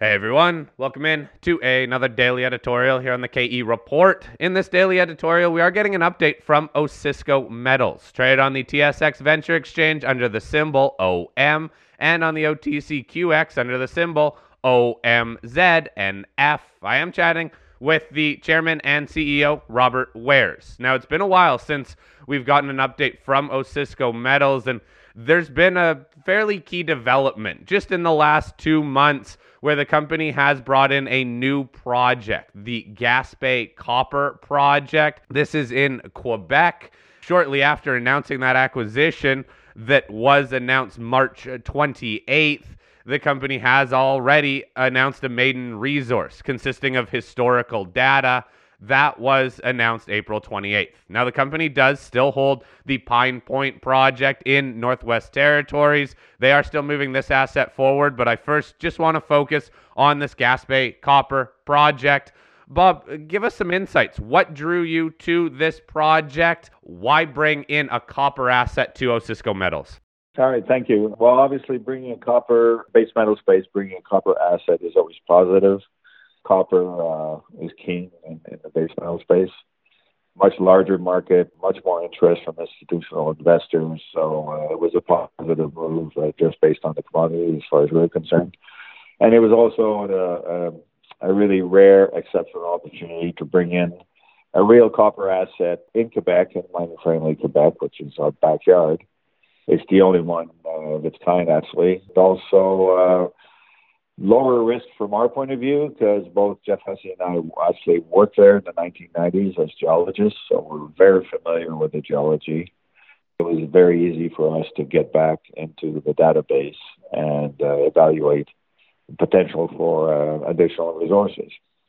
Hey everyone, welcome in to another daily editorial here on the KE Report. In this daily editorial, we are getting an update from Osisko Metals, traded on the TSX Venture Exchange under the symbol OM and on the OTCQX under the symbol OMZNF. I am chatting with the chairman and CEO, Robert Wares. Now, it's been a while since we've gotten an update from Osisko Metals, and there's been a fairly key development just in the last 2 months where the company has brought in a new project, the Gaspé Copper Project. This is in Quebec. Shortly after announcing that acquisition that was announced March 28th, the company has already announced a maiden resource consisting of historical data. That was announced April 28th. Now, the company does still hold the Pine Point project in Northwest Territories. They are still moving this asset forward, but I first just want to focus on this Gaspé Copper project. Bob, give us some insights. What drew you to this project? Why bring in a copper asset to Osisko Metals? All right, thank you. Well, obviously, bringing a copper base metal space, bringing a copper asset is always positive. Copper is king in the base metal space. Much larger market, much more interest from institutional investors. So it was a positive move just based on the commodity as far as we're concerned. And it was also a really rare, exceptional opportunity to bring in a real copper asset in Quebec, in mining-friendly Quebec, which is our backyard. It's the only one of its kind, actually. It also lower risk from our point of view because both Jeff Hussey and I actually worked there in the 1990s as geologists, so we're very familiar with the geology. It was very easy for us to get back into the database and evaluate the potential for additional resources.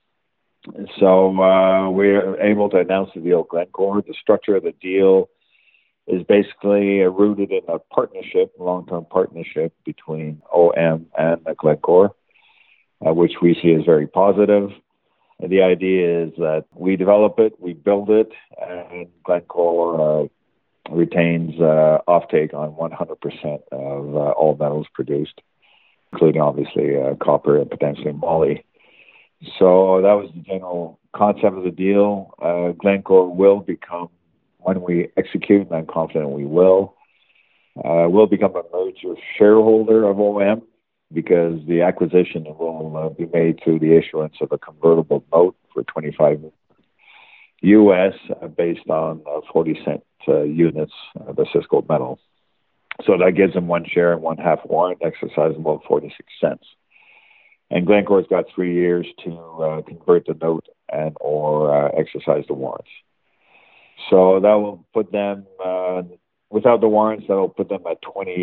So we're able to announce the deal with Glencore. The structure of the deal is basically rooted in a partnership, long-term partnership between OM and Glencore, which we see as very positive. And the idea is that we develop it, we build it, and Glencore retains offtake on 100% of all metals produced, including obviously copper and potentially moly. So that was the general concept of the deal. Glencore will become, when we execute, and I'm confident we will become a major shareholder of OM because the acquisition will be made through the issuance of a convertible note for $25 US based on 40-cent units of Osisko Metal. So that gives them one share and one half warrant, exercisable at 46 cents. And Glencore's got 3 years to convert the note and or exercise the warrants. So that will put them, without the warrants, that will put them at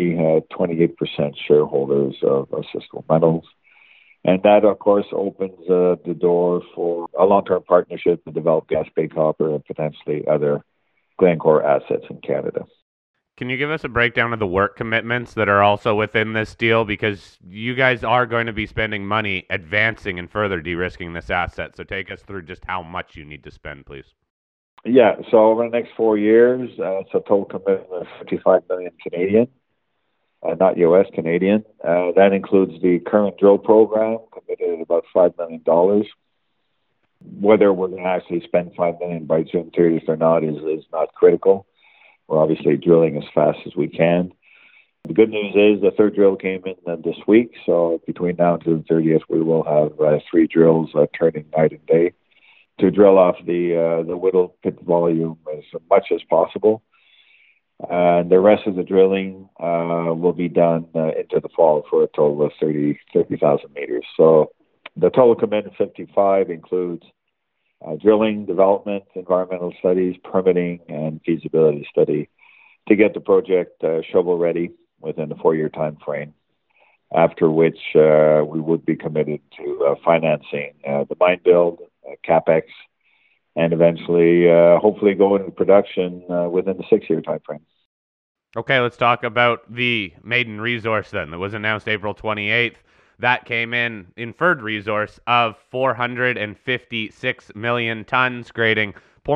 28% shareholders of Osisko Metals. And that, of course, opens the door for a long-term partnership to develop Gaspé Copper and potentially other Glencore assets in Canada. Can you give us a breakdown of the work commitments that are also within this deal? Because you guys are going to be spending money advancing and further de-risking this asset. So take us through just how much you need to spend, please. Yeah, so over the next 4 years, it's a total commitment of 55 million Canadian, not US, Canadian. That includes the current drill program, committed at about $5 million. Whether we're going to actually spend $5 million by June 30th or not is not critical. We're obviously drilling as fast as we can. The good news is the third drill came in this week, so between now and June 30th, we will have 3 drills turning night and day to drill off the Whittle pit volume as much as possible. And the rest of the drilling will be done into the fall for a total of 30,000 meters. So the total commitment of 55 includes drilling, development, environmental studies, permitting, and feasibility study to get the project shovel-ready within the 4-year time frame, after which we would be committed to financing the mine build, CapEx, and eventually, hopefully, go into production within the 6-year time frame. Okay, let's talk about the maiden resource then that was announced April 28th. That came in inferred resource of 456 million tons, grading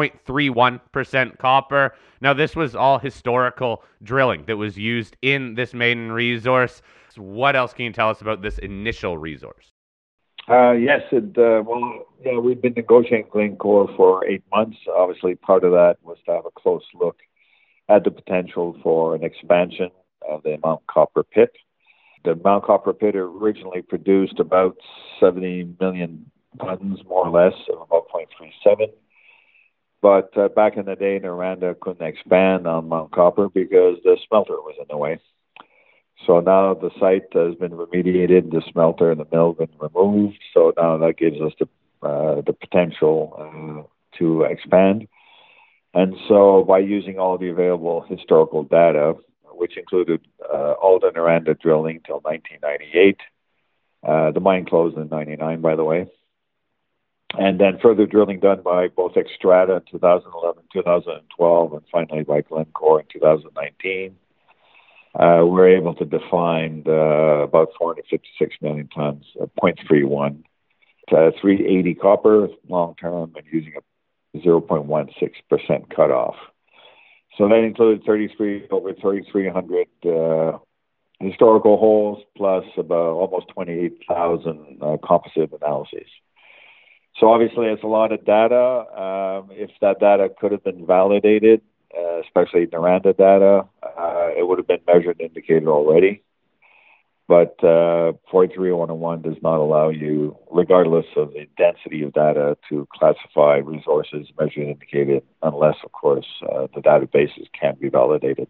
0.31% copper. Now, this was all historical drilling that was used in this maiden resource. So what else can you tell us about this initial resource? Yes, we've been negotiating Glencore for 8 months. Obviously, part of that was to have a close look at the potential for an expansion of the Mount Copper pit. The Mount Copper pit originally produced about 70 million tons, more or less, of about 0.37. But back in the day, Noranda couldn't expand on Mount Copper because the smelter was in the way. So now the site has been remediated, the smelter and the mill have been removed. So now that gives us the potential to expand. And so by using all the available historical data, which included all the Noranda drilling till 1998, the mine closed in 99, by the way, and then further drilling done by both Xstrata in 2011, 2012, and finally by Glencore in 2019. We're able to define about 456 million tons of 0.31 to 380 copper long term and using a 0.16% cutoff. So that included over 3,300 historical holes plus about almost 28,000 composite analyses. So obviously it's a lot of data. If that data could have been validated, especially Noranda data, it would have been measured and indicated already. But 43101 does not allow you, regardless of the density of data, to classify resources measured and indicated unless, of course, the databases can be validated.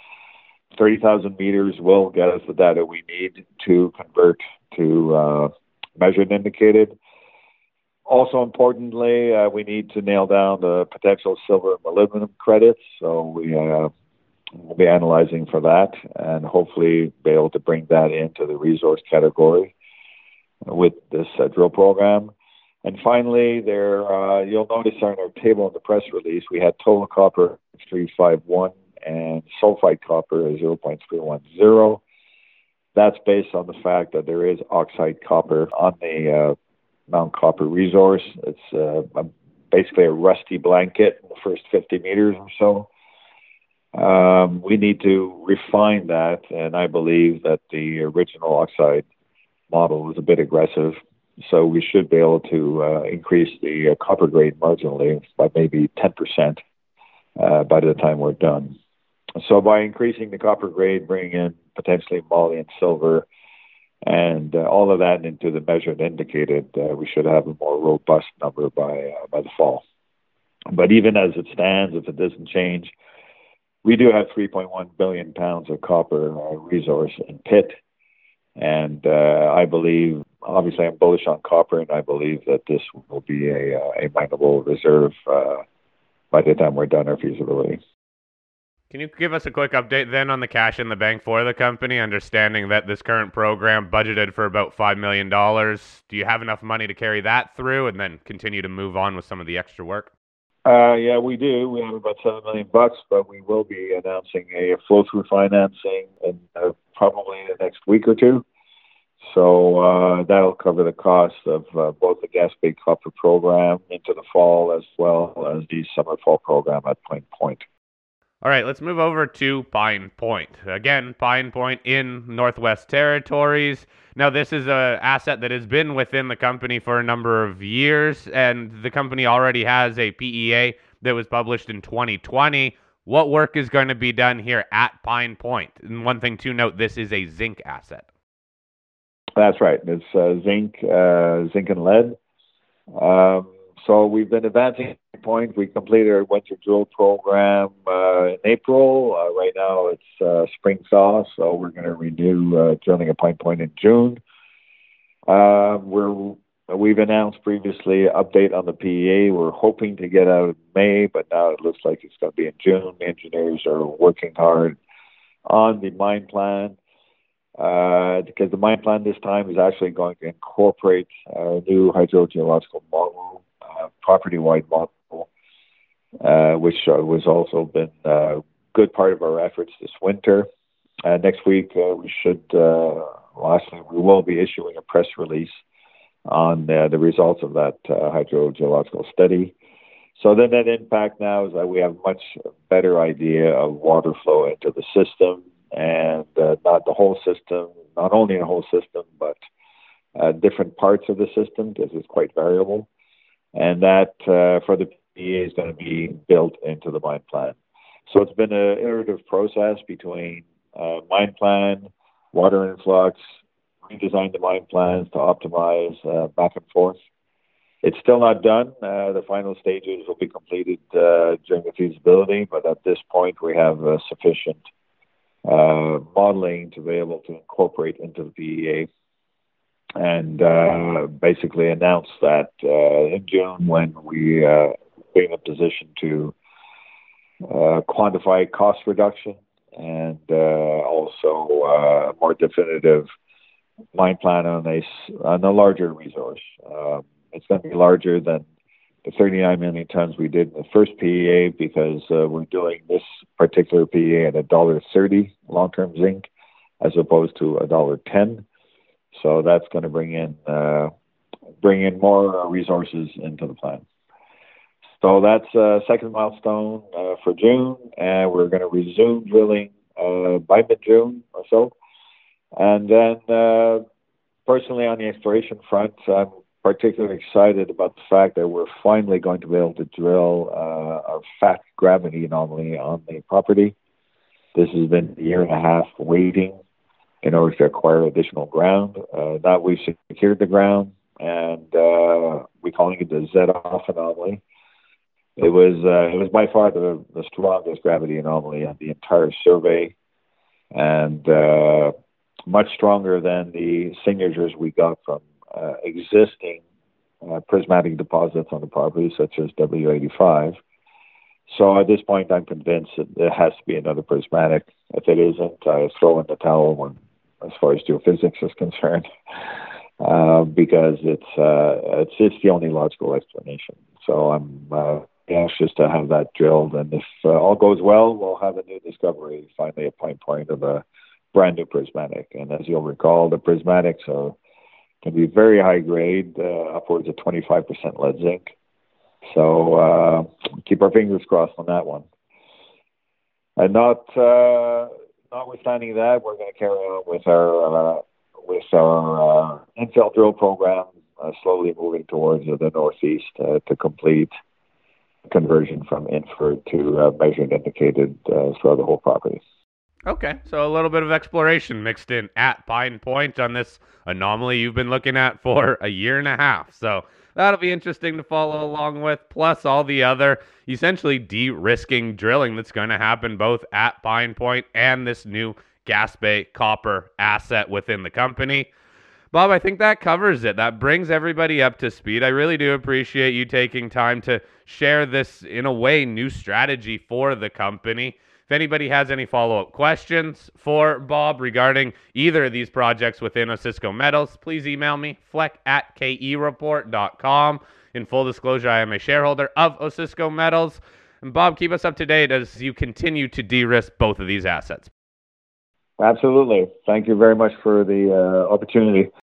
30,000 meters will get us the data we need to convert to measured and indicated. Also importantly, we need to nail down the potential silver and molybdenum credits. So we'll be analyzing for that and hopefully be able to bring that into the resource category with this drill program. And finally, you'll notice on our table in the press release, we had total copper 351 and sulfide copper 0.310. That's based on the fact that there is oxide copper on the Mount Copper resource. It's basically a rusty blanket in the first 50 meters or so. We need to refine that, and I believe that the original oxide model was a bit aggressive, so we should be able to increase the copper grade marginally by maybe 10% by the time we're done. So by increasing the copper grade, bringing in potentially moly and silver, and all of that into the measured indicated, we should have a more robust number by the fall. But even as it stands, if it doesn't change, we do have 3.1 billion pounds of copper resource in pit. And I believe, obviously I'm bullish on copper, and I believe that this will be a mineable reserve by the time we're done our feasibility. Can you give us a quick update then on the cash in the bank for the company, understanding that this current program budgeted for about $5 million? Do you have enough money to carry that through and then continue to move on with some of the extra work? Yeah, we do. We have about $7 million, but we will be announcing a flow-through financing in probably the next week or two. So that'll cover the cost of both the Gaspé Copper program into the fall as well as the summer-fall program at Point. All right, let's move over to Pine Point. Again, Pine Point in Northwest Territories. Now, this is an asset that has been within the company for a number of years, and the company already has a PEA that was published in 2020. What work is going to be done here at Pine Point? And one thing to note, this is a zinc asset. That's right. It's zinc and lead. So we've been advancing at Point. We completed our winter drill program in April. Right now it's spring thaw, so we're going to renew drilling at Pine Point in June. We've announced previously an update on the PEA. We're hoping to get out in May, but now it looks like it's going to be in June. The engineers are working hard on the mine plan. Because the mine plan this time is actually going to incorporate a new hydrogeological model, property-wide model, which was also been a good part of our efforts this winter. Next week, we will be issuing a press release on the results of that hydrogeological study. So then that impact now is that we have a much better idea of water flow into the system, and not only the whole system, but different parts of the system because it's quite variable. And that for the PEA is going to be built into the mine plan. So it's been an iterative process between mine plan, water influx, redesign the mine plans to optimize back and forth. It's still not done. The final stages will be completed during the feasibility, but at this point we have sufficient modeling to be able to incorporate into the PEA and basically announce that in June when we be in a position to quantify cost reduction and also a more definitive mine plan on a larger resource. It's going to be larger than the 39 million tons we did in the first PEA because we're doing this particular PEA at $1.30 long-term zinc as opposed to $1.10. So that's going to bring in more resources into the plan. So that's second milestone for June, and we're going to resume drilling by mid-June or so. And then personally on the exploration front, I'm particularly excited about the fact that we're finally going to be able to drill a fat gravity anomaly on the property. This has been a year and a half waiting in order to acquire additional ground. Now we've secured the ground, and we're calling it the Z-off anomaly. It was by far the strongest gravity anomaly on the entire survey, and much stronger than the signatures we got from existing prismatic deposits on the property, such as W85. So at this point, I'm convinced that there has to be another prismatic. If it isn't, I throw in the towel as far as geophysics is concerned, because it's the only logical explanation. So I'm anxious to have that drilled, and if all goes well, we'll have a new discovery, finally a point of a brand new prismatic. And as you'll recall, the prismatics can be very high grade, upwards of 25% lead zinc. So keep our fingers crossed on that one. And notwithstanding that, we're going to carry on with our infill drill program, slowly moving towards the northeast to complete conversion from inferred to measured and indicated throughout the whole property. Okay, so a little bit of exploration mixed in at Pine Point on this anomaly you've been looking at for a year and a half. So that'll be interesting to follow along with, plus all the other essentially de-risking drilling that's going to happen both at Pine Point and this new Gaspé copper asset within the company. Bob, I think that covers it. That brings everybody up to speed. I really do appreciate you taking time to share this, in a way, new strategy for the company. If anybody has any follow-up questions for Bob regarding either of these projects within Osisko Metals, please email me, fleck@kereport.com. In full disclosure, I am a shareholder of Osisko Metals. And Bob, keep us up to date as you continue to de-risk both of these assets. Absolutely. Thank you very much for the opportunity.